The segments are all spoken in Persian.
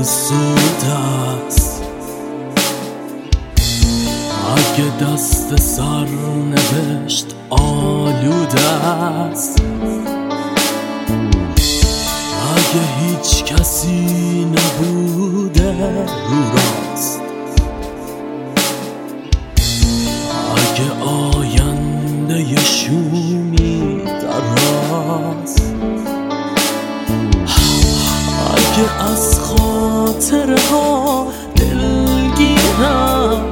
سود است. اگه دست سر نوشت آلوده است، اگه هیچ کسی نبوده رو راست، اگه آینده شومی دراست، اگه از خاطره ها دلگیرم،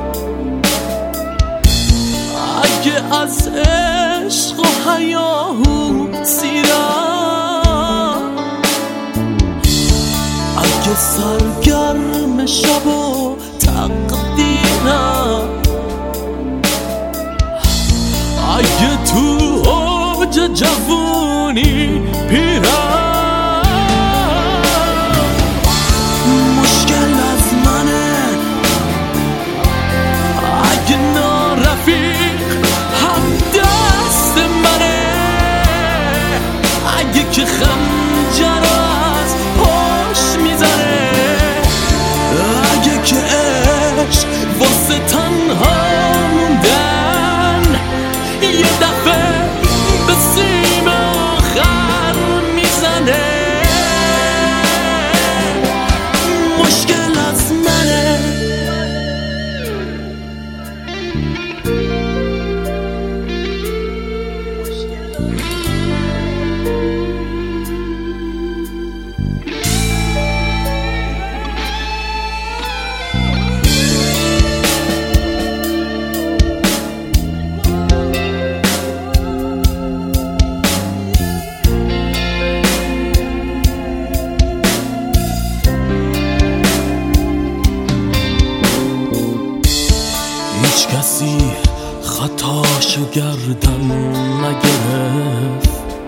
اگه از عشق و هیاهو سیرم، اگه سرگرم شب و تقدیرم، اگه تو اوج جوونی پیرم، مشکل از منه. اگه نارفیق هم دست منه، اگه که خنجر از پاش میزنه، اگه که عشق واسه تنها موندن یه دفعه به سیم آخر میزنه، مشکل از منه. هیچ کسی خطاشو گردن نگرفت،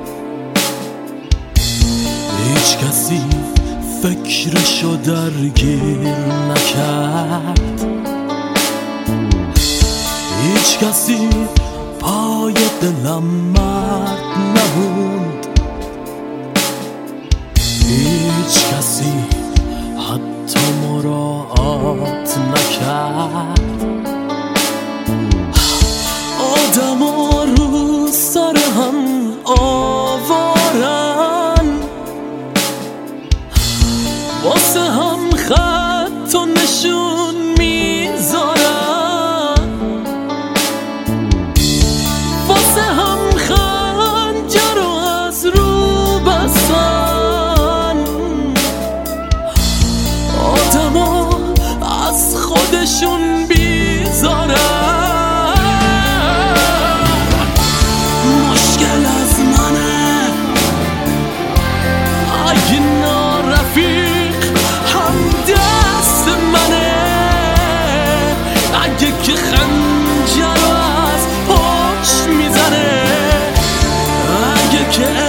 هیچ کسی فکرشو درگیر نکرد، هیچ کسی پای دلم مرد نبود، هیچ کسی حتی مراعات نکرد. آدما رو سر هم آوارن، واسه هم خط و نشون میذارن، واسه هم خنجر و از رو بستن. آدما از خودشون بیزارن، که خنجر از پاش میزنه، اگه که